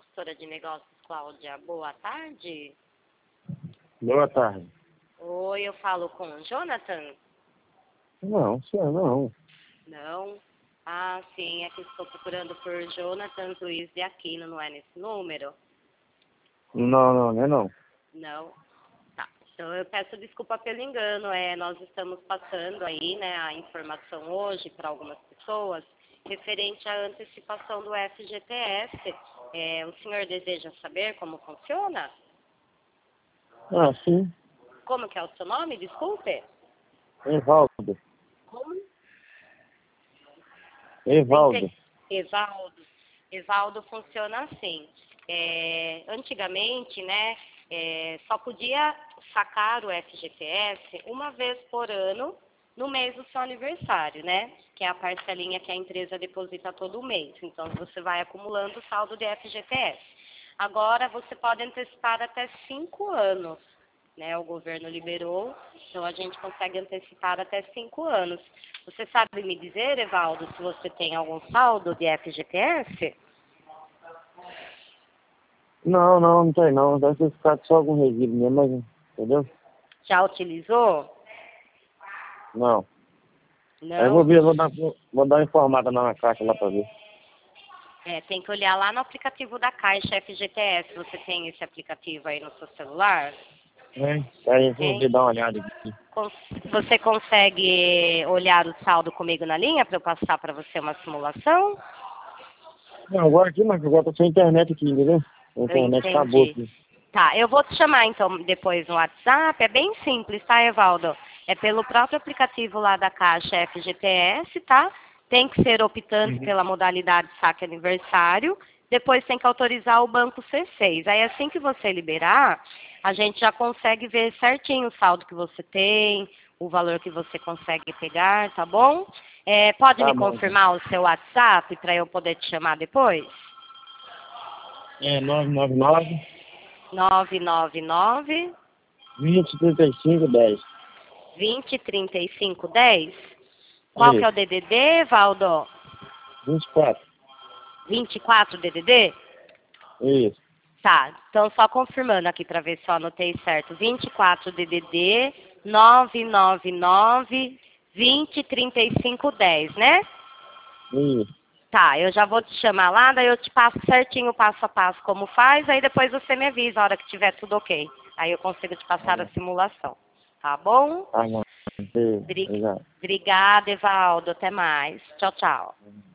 consultora de negócios, Cláudia. Boa tarde. Boa tarde. Oi, eu falo com o Jonathan? Não, senhor, não. Não? Ah, sim, é que estou procurando por Jonathan Luiz de Aquino, não é nesse número? Não, não é não. Não? Tá. Então eu peço desculpa pelo engano. Nós estamos passando aí, né, a informação hoje para algumas pessoas referente à antecipação do FGTS. O senhor deseja saber como funciona? Ah, sim. Como que é o seu nome? Desculpe. Evaldo. Como? Evaldo. Evaldo. Evaldo funciona assim. Antigamente, né, só podia sacar o FGTS uma vez por ano no mês do seu aniversário, né? Que é a parcelinha que a empresa deposita todo mês. Então, você vai acumulando o saldo de FGTS. Agora, você pode antecipar até 5 anos, né? O governo liberou, então a gente consegue antecipar até 5 anos. Você sabe me dizer, Evaldo, se você tem algum saldo de FGTS? Não tem não. Deve ter ficado só algum resíduo mesmo, mas, entendeu? Já utilizou? Não. Aí eu vou Não? ver, vou dar uma informada na caixa lá pra ver. Tem que olhar lá no aplicativo da Caixa FGTS. Você tem esse aplicativo aí no seu celular? Aí eu vou Tem? ver, dar uma olhada aqui. Você consegue olhar o saldo comigo na linha para eu passar para você uma simulação? Não, agora aqui, mas agora tô sem internet aqui, entendeu? A Eu internet acabou entendi. aqui. Tá, eu vou te chamar então depois no WhatsApp. É bem simples, tá, Evaldo? É pelo próprio aplicativo lá da Caixa FGTS, tá? Tem que ser optante pela modalidade saque aniversário. Depois tem que autorizar o banco C6. Aí assim que você liberar, a gente já consegue ver certinho o saldo que você tem, o valor que você consegue pegar, tá bom? Pode Tá me bom, então. confirmar o seu WhatsApp para eu poder te chamar depois? 999 999 20 35 10. 20 35 10. Qual que é o Isso. DDD, Valdo? 24. 24 DDD? Isso. Tá, então só confirmando aqui para ver se eu anotei certo. 24 DDD 999 20 35 10, né? Isso. Tá, eu já vou te chamar lá, daí eu te passo certinho passo a passo como faz, aí depois você me avisa a hora que tiver tudo ok. Aí eu consigo te Tá passar a bom. simulação. Tá bom? Tá bom. Obrigado. Obrigada, Evaldo. Até mais. Tchau, tchau.